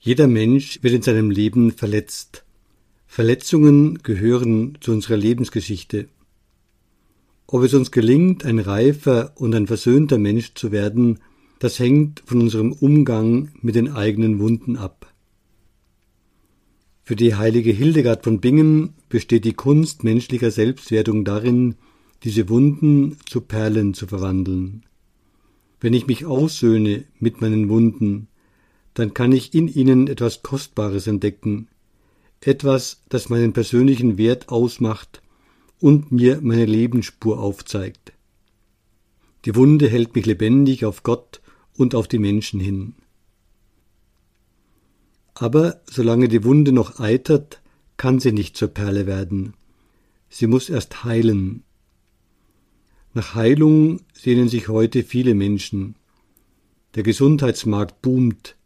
Jeder Mensch wird in seinem Leben verletzt. Verletzungen gehören zu unserer Lebensgeschichte. Ob es uns gelingt, ein reifer und ein versöhnter Mensch zu werden, das hängt von unserem Umgang mit den eigenen Wunden ab. Für die heilige Hildegard von Bingen besteht die Kunst menschlicher Selbstwertung darin, diese Wunden zu Perlen zu verwandeln. Wenn ich mich aussöhne mit meinen Wunden, dann kann ich in ihnen etwas Kostbares entdecken, etwas, das meinen persönlichen Wert ausmacht und mir meine Lebensspur aufzeigt. Die Wunde hält mich lebendig auf Gott und auf die Menschen hin. Aber solange die Wunde noch eitert, kann sie nicht zur Perle werden. Sie muss erst heilen. Nach Heilung sehnen sich heute viele Menschen. Der Gesundheitsmarkt boomt.